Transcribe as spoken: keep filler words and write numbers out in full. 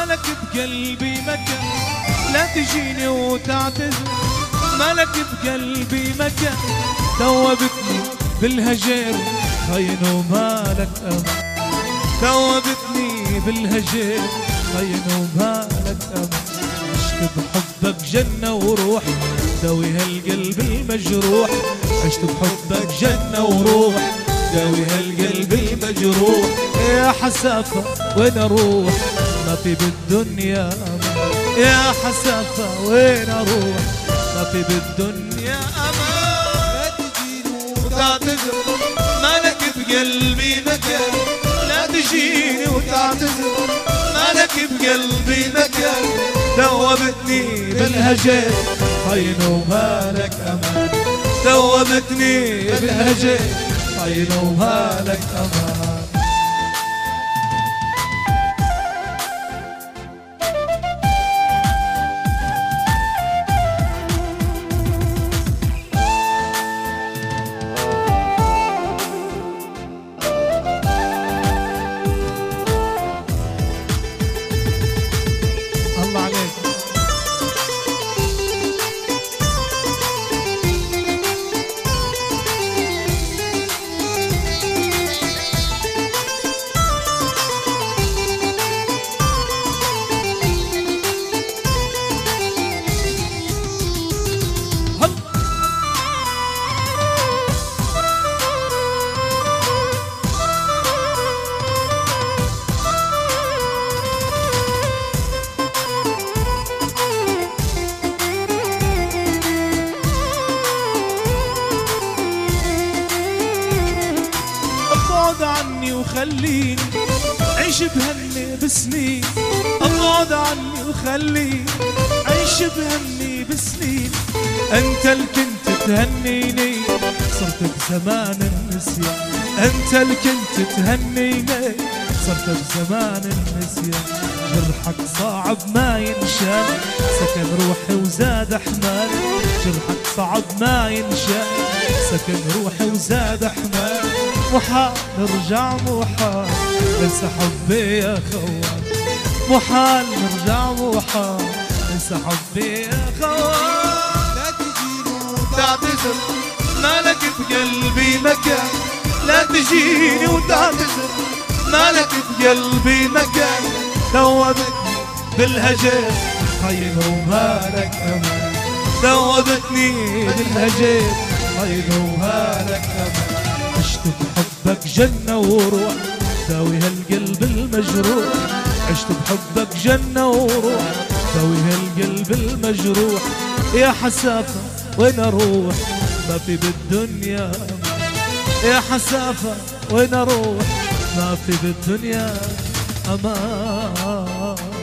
مالك بقلبي مكان، لا تجيني وتعتذر. مالك بقلبي مكان، ذوبتني بالهجر خاين ومالك أمان. ذوبتني بالهجر خاين ومالك أمان. عشت بحبك جنة وروح داوي هالقلب المجروح. عشت بحبك جنة وروح داوي هالقلب المجروح. يا حسافة وين اروح ما في بالدنيا امان. يا حسافة وين اروح ما في بالدنيا امان. لا تجيني وتعتذر مالك بقلبي مكان. لا تجيني وتعتذر مالك بقلبي مكان. ذوبتني بالهجر خاين ومالك امان. ذوبتني بالهجر خاين ومالك امان. الله عليك. ابعد عني وخليني عيش بهمي بسنين. ابعد عني وخليني عيش بهمي بسنين. انت اللي كنت تهنيني صرت بزمان النسيان. انت اللي كنت تهنيني صرت بزمان النسيان. جرحك صعب ما ينشال سكن روحي وزاد احمال. جرحك صعب ما ينشال سكن روحي وزاد احمال. محال نرجع محال ننسى حبي يا خوان. محال نرجع محال ننسى حبي يا خوان. لا تجيني وتعتذر مالك بقلبي مكان. لا تجيني وتعتذر مالك بقلبي مكان. ذوبتني بالهجر خاين ومالك امان. ذوبتني بالهجر خاين ومالك امان. عشت بحبك جنة وروح داوي هالقلب المجروح. عشت بحبك جنة وروح داوي هالقلب المجروح. يا حسافة وين اروح ما في بالدنيا امان. يا حسافة وين اروح ما في بالدنيا امان.